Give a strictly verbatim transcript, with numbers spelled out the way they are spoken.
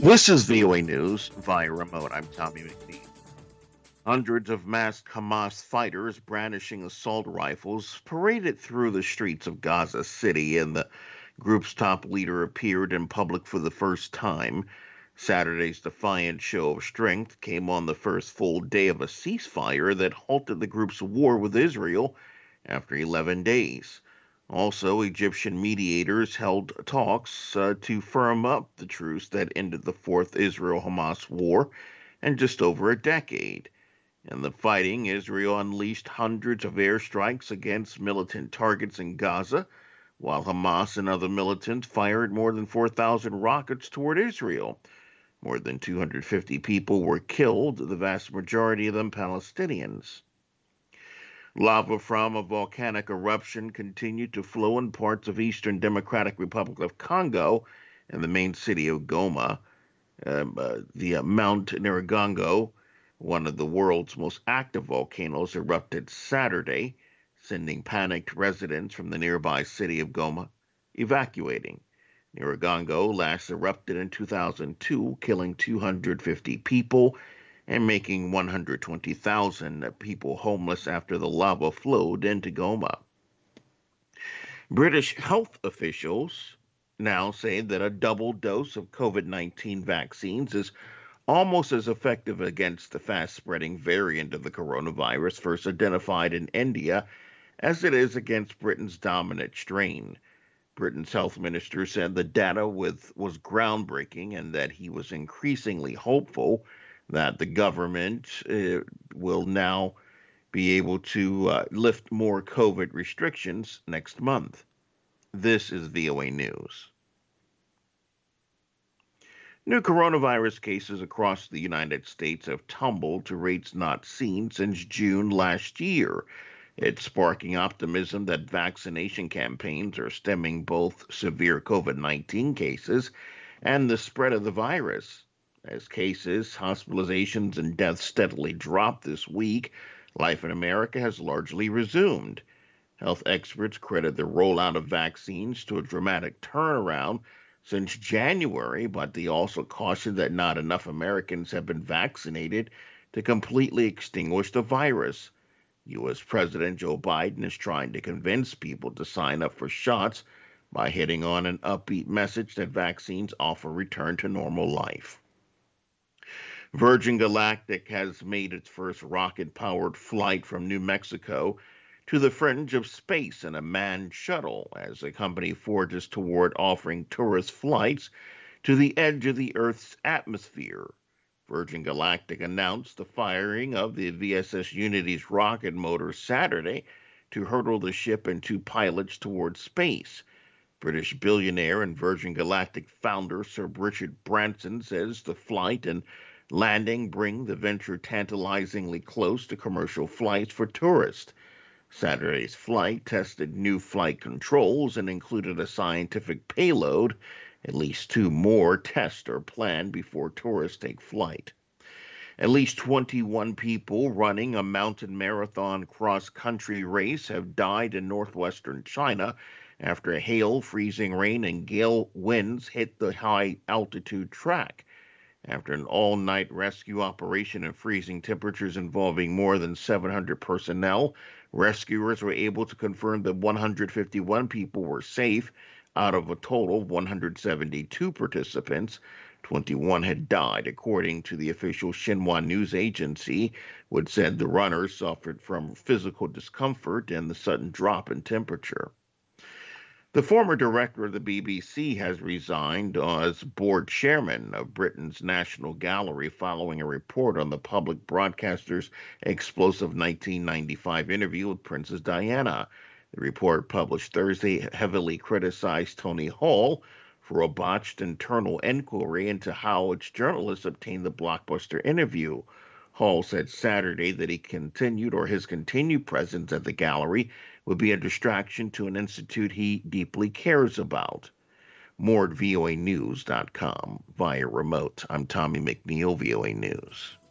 This is V O A News via remote. I'm Tommy McNeil. Hundreds of masked Hamas fighters brandishing assault rifles paraded through the streets of Gaza City, and the group's top leader appeared in public for the first time. Saturday's defiant show of strength came on the first full day of a ceasefire that halted the group's war with Israel after eleven days. Also, Egyptian mediators held talks uh, to firm up the truce that ended the fourth Israel-Hamas war in just over a decade. In the fighting, Israel unleashed hundreds of airstrikes against militant targets in Gaza, while Hamas and other militants fired more than four thousand rockets toward Israel. More than two hundred fifty people were killed, the vast majority of them Palestinians. Lava from a volcanic eruption continued to flow in parts of eastern Democratic Republic of Congo and the main city of Goma. Um, uh, the uh, Mount Nyiragongo, one of the world's most active volcanoes, erupted Saturday, sending panicked residents from the nearby city of Goma evacuating. Nyiragongo last erupted in two thousand two, killing two hundred fifty people and making one hundred twenty thousand people homeless after the lava flowed into Goma. British health officials now say that a double dose of COVID nineteen vaccines is almost as effective against the fast-spreading variant of the coronavirus first identified in India as it is against Britain's dominant strain. Britain's health minister said the data with, was groundbreaking and that he was increasingly hopeful that the government uh, will now be able to uh, lift more COVID restrictions next month. This is V O A News. New coronavirus cases across the United States have tumbled to rates not seen since June last year. It's sparking optimism that vaccination campaigns are stemming both severe COVID nineteen cases and the spread of the virus. As cases, hospitalizations, and deaths steadily drop this week, life in America has largely resumed. Health experts credit the rollout of vaccines to a dramatic turnaround since January, but they also caution that not enough Americans have been vaccinated to completely extinguish the virus. U S. President Joe Biden is trying to convince people to sign up for shots by hitting on an upbeat message that vaccines offer return to normal life. Virgin Galactic has made its first rocket-powered flight from New Mexico to the fringe of space in a manned shuttle as the company forges toward offering tourist flights to the edge of the Earth's atmosphere. Virgin Galactic announced the firing of the V S S Unity's rocket motor Saturday to hurtle the ship and two pilots toward space. British billionaire and Virgin Galactic founder Sir Richard Branson says the flight and landing bring the venture tantalizingly close to commercial flights for tourists. Saturday's flight tested new flight controls and included a scientific payload. At least two more tests are planned before tourists take flight. At least twenty-one people running a mountain marathon cross-country race have died in northwestern China after hail, freezing rain, and gale winds hit the high-altitude track. After an all-night rescue operation in freezing temperatures involving more than seven hundred personnel, rescuers were able to confirm that one hundred fifty-one people were safe out of a total of one hundred seventy-two participants. twenty-one had died, according to the official Xinhua news agency, which said the runners suffered from physical discomfort and the sudden drop in temperature. The former director of the B B C has resigned as board chairman of Britain's National Gallery following a report on the public broadcaster's explosive nineteen ninety-five interview with Princess Diana. The report, published Thursday, heavily criticized Tony Hall for a botched internal inquiry into how its journalists obtained the blockbuster interview. Hall said Saturday that he continued or his continued presence at the gallery would be a distraction to an institute he deeply cares about. More at V O A news dot com via remote. I'm Tommy McNeil, V O A News.